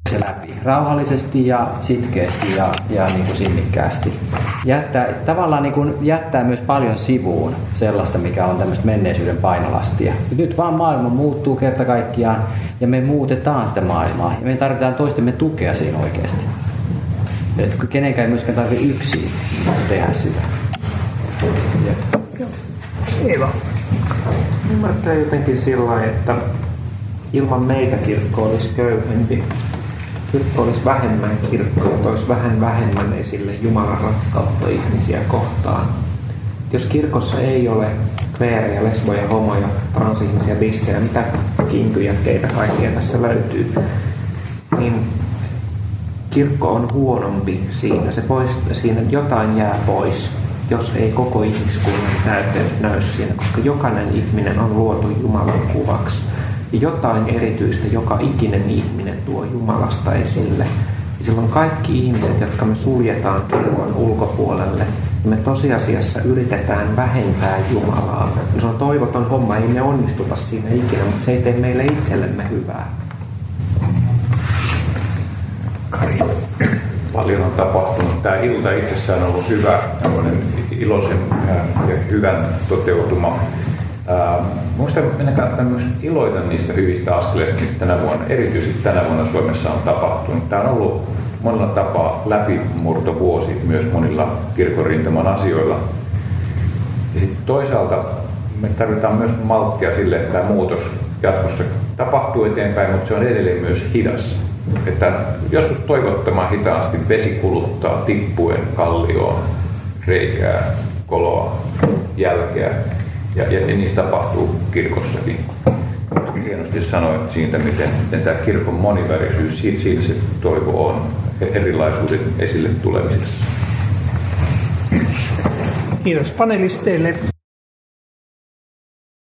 se läpi rauhallisesti ja sitkeästi ja niin kuin sinnikkäästi. Tavallaan niin kuin jättää myös paljon sivuun sellaista, mikä on tämmöistä menneisyyden painolastia. Nyt vaan maailma muuttuu kerta kaikkiaan ja me muutetaan sitä maailmaa ja me tarvitaan toistemme tukea siinä oikeasti. Että kenenkään ei myöskään tarvitse yksin tehdä sitä. Eeva. Ymmärtää jotenkin sillä lailla, että ilman meitä kirkko olisi köyhempi. Kirkko olisi vähemmän kirkko ja toisi vähän vähemmän esille Jumalan rakkautta ihmisiä kohtaan. Jos kirkossa ei ole kveerejä, lesboja, homoja, transihmisiä, bissejä, mitä kinkyjätkeitä kaikkea tässä löytyy, niin kirkko on huonompi siitä. Siinä jotain jää pois, jos ei koko ihmiskunnan näyttäys näy siinä, koska jokainen ihminen on luotu Jumalan kuvaksi. Ja jotain erityistä joka ikinen ihminen tuo Jumalasta esille. Ja silloin kaikki ihmiset, jotka me suljetaan kirkon ulkopuolelle, niin me tosiasiassa yritetään vähentää Jumalaa. Ja se on toivoton homma, ei me onnistuta siinä ikinä, mutta se ei tee meille itsellemme hyvää. Kari. Paljon on tapahtunut. Tämä ilta itsessään on ollut hyvä, iloisen ja hyvän toteutuma. Muista mennä myös iloita niistä hyvistä askeleista, mitä tänä vuonna, erityisesti tänä vuonna Suomessa on tapahtunut. Tämä on ollut monella tapaa läpimurtovuosi myös monilla kirkkorintaman asioilla. Ja sitten toisaalta me tarvitaan myös malttia sille, että tämä muutos jatkossa tapahtuu eteenpäin, mutta se on edelleen myös hidas. Että joskus toivottoman hitaasti vesi kuluttaa tippuen kallioon, reikää, koloa, jälkeä. Ja niistä tapahtuu kirkossakin. Hienosti sanoit siitä, miten tämä kirkon monivärisyys, siinä se toivo on erilaisuuden esille tulemisessa. Kiitos panelisteille.